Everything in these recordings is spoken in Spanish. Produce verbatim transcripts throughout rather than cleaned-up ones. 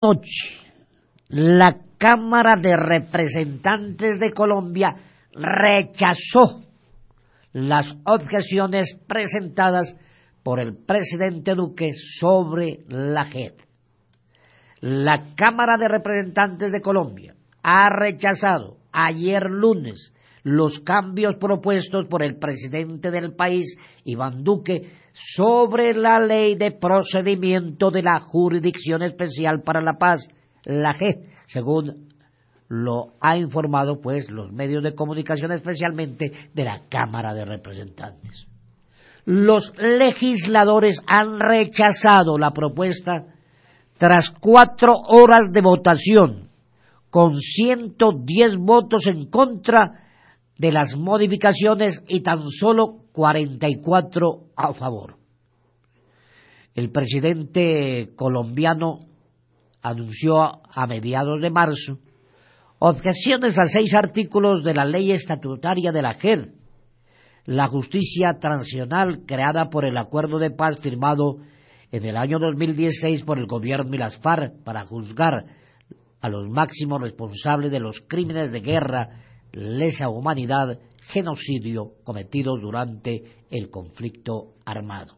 Noche, la Cámara de Representantes de Colombia rechazó las objeciones presentadas por el presidente Duque sobre la J E D. La Cámara de Representantes de Colombia ha rechazado ayer lunes los cambios propuestos por el presidente del país, Iván Duque, sobre la Ley de Procedimiento de la Jurisdicción Especial para la Paz, la J E D, según lo ha informado pues los medios de comunicación, especialmente de la Cámara de Representantes. Los legisladores han rechazado la propuesta tras cuatro horas de votación, con ciento diez votos en contra de las modificaciones y tan solo cuarenta y cuatro a favor. El presidente colombiano anunció a mediados de marzo objeciones a seis artículos de la ley estatutaria de la J E D, la justicia transicional creada por el acuerdo de paz firmado en el año dos mil dieciséis por el gobierno y las FARC para juzgar a los máximos responsables de los crímenes de guerra, lesa humanidad, genocidio cometidos durante el conflicto armado.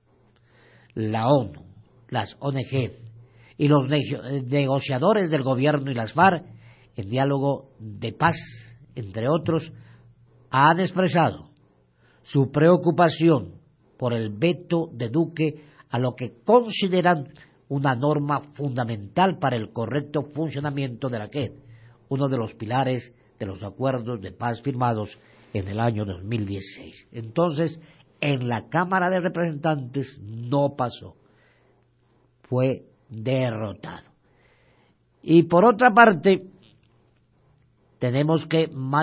La ONU, las O N G y los negociadores del gobierno y las FARC, en diálogo de paz, entre otros, han expresado su preocupación por el veto de Duque a lo que consideran una norma fundamental para el correcto funcionamiento de la J E D, uno de los pilares de los acuerdos de paz firmados en el año dos mil dieciséis. Entonces, en la Cámara de Representantes no pasó, fue derrotado. Y por otra parte, tenemos que